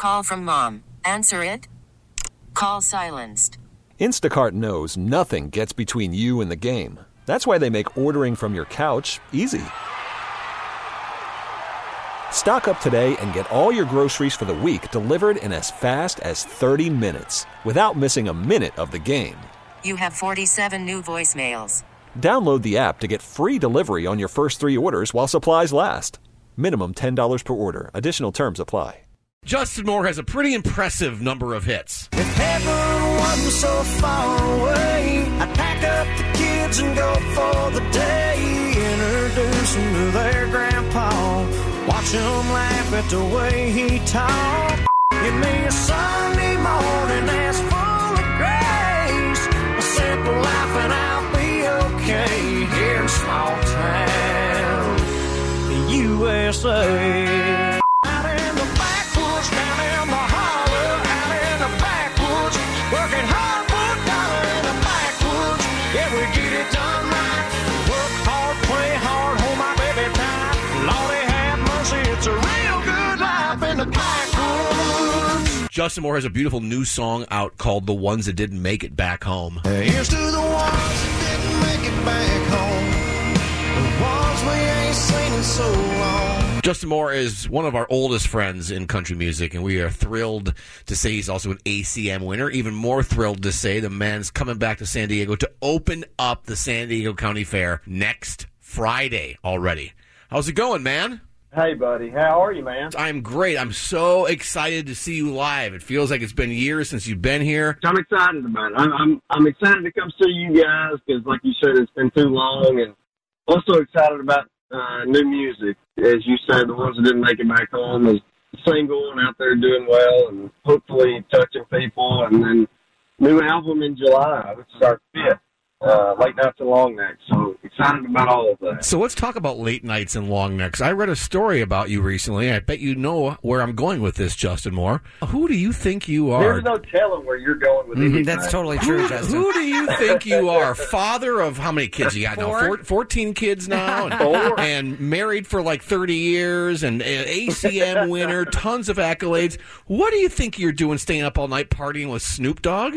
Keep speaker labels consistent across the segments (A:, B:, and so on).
A: call from mom. Answer it. Call silenced.
B: Instacart knows nothing gets between you and the game. That's why they make ordering from your couch easy. Stock up today and get all your groceries for the week delivered in as fast as 30 minutes without missing a minute of the game.
A: You have 47 new voicemails.
B: Download the app to get free delivery on your first 3 orders while supplies last. Minimum $10 per order. Additional terms apply.
C: Justin Moore has a pretty impressive number of hits.
D: If heaven wasn't so far away, I'd pack up the kids and go for the day. Introduce them to their grandpa. Watch him laugh at the way he talk. Give me a Sunday morning that's full of grace. A simple life and I'll be okay. Here in small town, the USA. Out in the backwoods, down in the holler. Out in the backwoods, working hard for a dollar in the backwoods. Yeah, we get it done right. Work hard, play hard, hold my baby tight. Lordy have mercy, it's a real good life in the backwoods.
C: Justin Moore has a beautiful new song out called The Ones That Didn't Make It Back Home.
D: Here's to the ones that didn't make it back home. The ones we ain't seen in so long.
C: Justin Moore is one of our oldest friends in country music, and we are thrilled to say he's also an ACM winner. Even more thrilled to say the man's coming back to San Diego to open up the San Diego County Fair next Friday already. How's it going, man?
E: Hey, buddy. How are you, man?
C: I'm great. I'm so excited to see you live. It feels like it's been years since you've been here.
E: I'm excited about it. I'm excited to come see you guys because, like you said, it's been too long, and also excited about new music. As you said, The Ones That Didn't Make It Back Home is single and out there doing well and hopefully touching people. And then new album in July, which is our 5th, Late Nights and Long Necks. So excited about all of that.
C: So let's talk about Late Nights and Long Necks. I read a story about you recently. I bet you know where I'm going with this, Justin Moore. Who do you think you are?
E: There's no telling where you're going with anything.
F: That's totally true, Justin.
C: Who do you think you are? Father of how many kids you got now? 14 kids now? And married for like 30 years and ACM winner, tons of accolades. What do you think you're doing staying up all night partying with Snoop Dogg?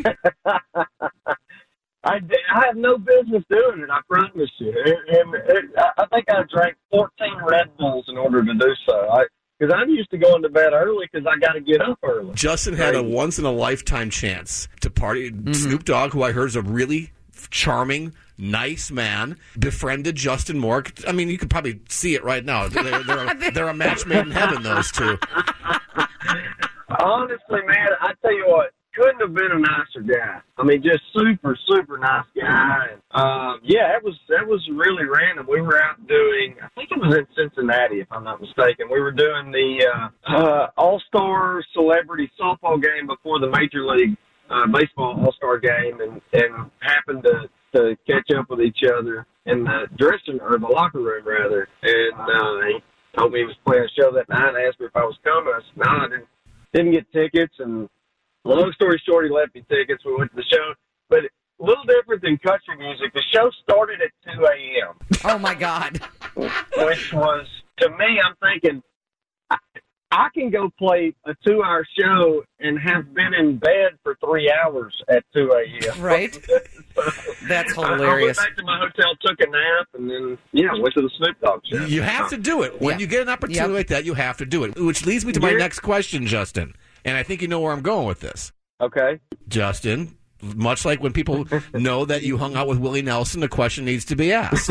E: I have no business doing it, I promise you. I think I drank 14 Red Bulls in order to do so. Because I'm used to going to bed early because I got to get up early.
C: Justin had a once-in-a-lifetime chance to party. Snoop Dogg, who I heard is a really charming, nice man, befriended Justin Moore. I mean, you could probably see it right now. They're a match made in heaven, those two.
E: Honestly, man, I tell you what. Couldn't have been a nicer guy. I mean, just super, super nice guy. And, yeah, that was really random. We were out doing, I think it was in Cincinnati, if I'm not mistaken. We were doing the All-Star Celebrity Softball game before the Major League Baseball All-Star game, and happened to catch up with each other in the dressing or the locker room rather. And he told me he was playing a show that night and asked me if I was coming. I said, no, I didn't get tickets. And long story short, he left me tickets. We went to the show. But a little different than country music. The show started at 2 a.m.
F: Oh, my God.
E: Which was, to me, I'm thinking, I can go play a 2-hour show and have been in bed for 3 hours at 2 a.m.
F: Right.
E: So,
F: that's
E: I went
F: hilarious.
E: back to my hotel, took a nap, and then, went to the Snoop Dogg show.
C: You have to do it. When you get an opportunity like that, you have to do it. Which leads me to my next question, Justin. And I think you know where I'm going with this.
E: Okay.
C: Justin, much like when people know that you hung out with Willie Nelson, the question needs to be asked.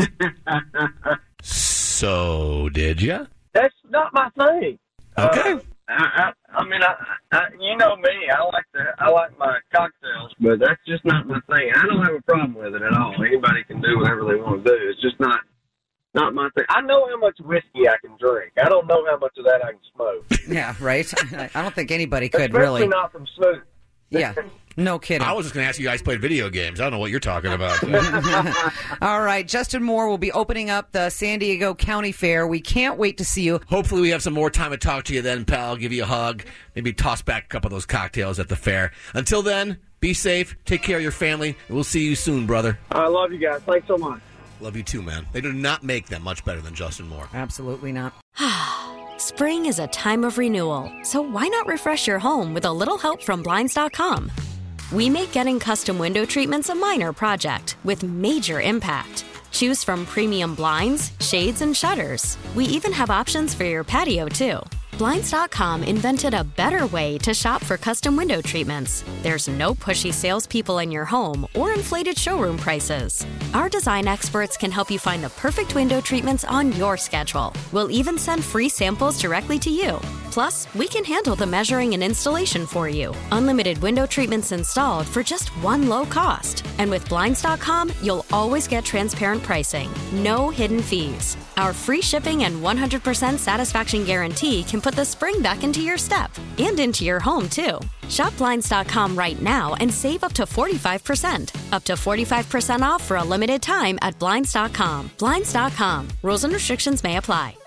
C: So, did you?
E: That's not my thing.
C: Okay.
E: I mean, you know me. I like my cocktails, but that's just not my thing. I don't have a problem with it at all. Anybody can do whatever they want to do. It's just not my thing. I know how much whiskey I can drink. I don't know how much of that I can smoke.
F: Yeah, right. I don't think anybody could
E: Especially
F: really.
E: Not from Snoop.
F: Yeah, no kidding.
C: I was just going to ask you guys played video games. I don't know what you're talking about.
F: All right, Justin Moore will be opening up the San Diego County Fair. We can't wait to see you.
C: Hopefully we have some more time to talk to you then, pal. Give you a hug. Maybe toss back a couple of those cocktails at the fair. Until then, be safe. Take care of your family. And we'll see you soon, brother.
E: I love you guys. Thanks so much.
C: Love you too, man. They do not make them much better than Justin Moore.
F: Absolutely not.
G: Spring is a time of renewal, so why not refresh your home with a little help from Blinds.com? We make getting custom window treatments a minor project with major impact. Choose from premium blinds, shades, and shutters. We even have options for your patio, too. Blinds.com invented a better way to shop for custom window treatments. There's no pushy salespeople in your home or inflated showroom prices. Our design experts can help you find the perfect window treatments on your schedule. We'll even send free samples directly to you. Plus, we can handle the measuring and installation for you. Unlimited window treatments installed for just one low cost. And with Blinds.com, you'll always get transparent pricing. No hidden fees. Our free shipping and 100% satisfaction guarantee can put the spring back into your step and into your home, too. Shop Blinds.com right now and save up to 45%. Up to 45% off for a limited time at Blinds.com. Blinds.com. Rules and restrictions may apply.